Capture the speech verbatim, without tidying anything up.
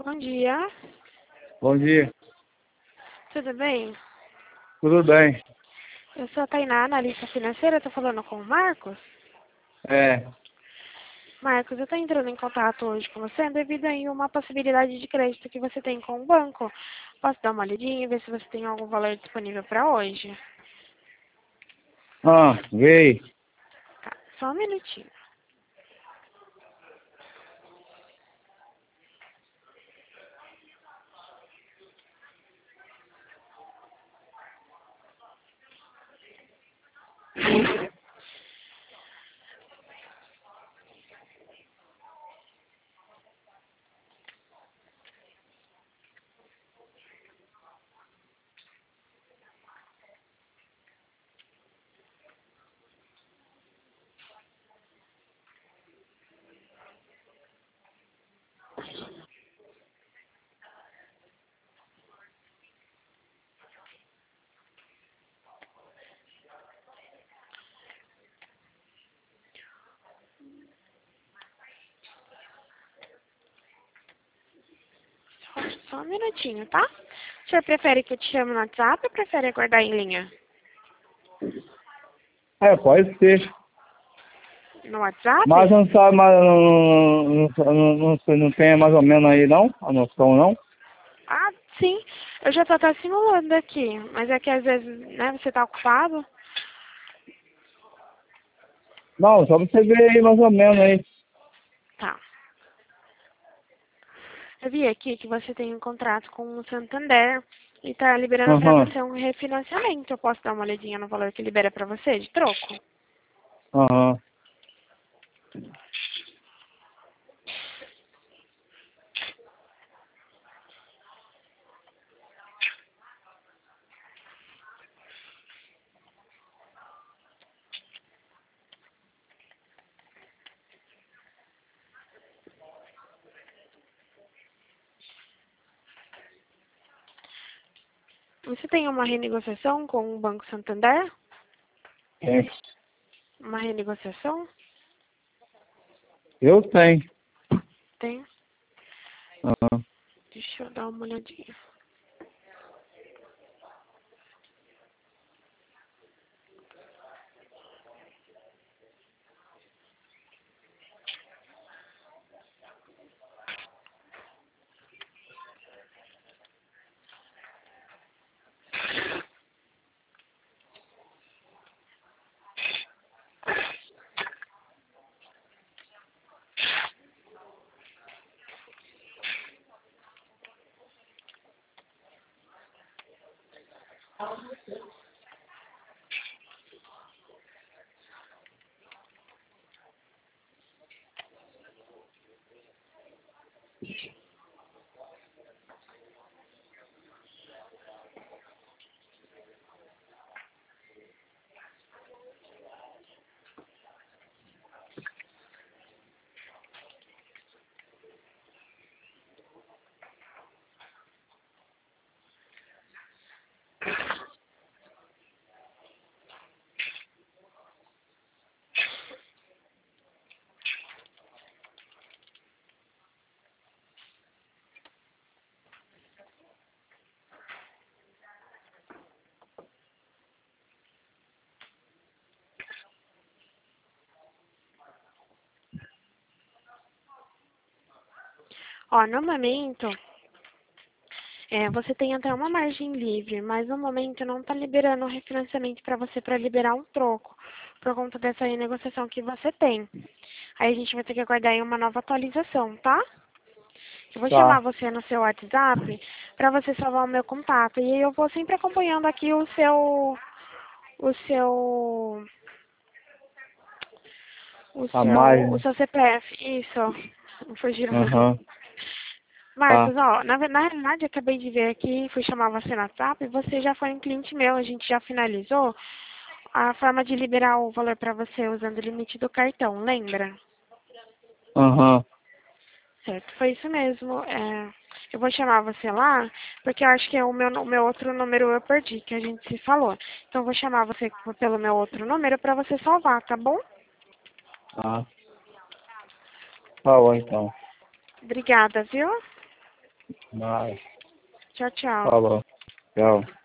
Bom dia. Bom dia. Tudo bem? Tudo bem? Eu sou a Tainá, analista financeira. Estou falando com o Marcos. É. Marcos, eu estou entrando em contato hoje com você devido a uma possibilidade de crédito que você tem com o banco. Posso dar uma olhadinha e ver se você tem algum valor disponível para hoje? Ah, veio. Tá, só um minutinho. Só, só um minutinho, tá? O senhor prefere que eu te chame no WhatsApp ou prefere aguardar em linha? É, pode ser. No WhatsApp? Mas não sabe, mas não, não, não, não, não, não tem mais ou menos aí não? A noção não? Ah, sim. Eu já tô até simulando aqui. Mas é que às vezes, né, você tá ocupado. Não, só pra você ver aí mais ou menos aí. Tá. Eu vi aqui que você tem um contrato com o Santander e tá liberando pra Aham, você um refinanciamento. Eu posso dar uma olhadinha no valor que libera pra você de troco? aham. Você tem uma renegociação com o Banco Santander? Tem. Uma renegociação? Eu tenho. Tem. Aham. Deixa eu dar uma olhadinha. Ó, no momento, é, você tem até uma margem livre, mas no momento não está liberando o refinanciamento para você para liberar um troco, por conta dessa renegociação que você tem. Aí a gente vai ter que aguardar aí uma nova atualização, tá? Eu vou chamar Tá. você no seu WhatsApp para você salvar o meu contato. E aí eu vou sempre acompanhando aqui o seu... O seu... O A seu, o mais. seu C P F. Isso. Fugiu. Aham. Tá. Marcos, ó, na, ve- na realidade eu acabei de ver aqui, fui chamar você no WhatsApp e você já foi um cliente meu, a gente já finalizou a forma de liberar o valor para você usando o limite do cartão, lembra? Aham. Certo, foi isso mesmo. É, eu vou chamar você lá, porque eu acho que é o meu, o meu outro número eu perdi, que a gente se falou. Então eu vou chamar você pelo meu outro número para você salvar, tá bom? Tá. Tá bom então. Obrigada, viu? Mas, Tchau, tchau. falou. Tchau.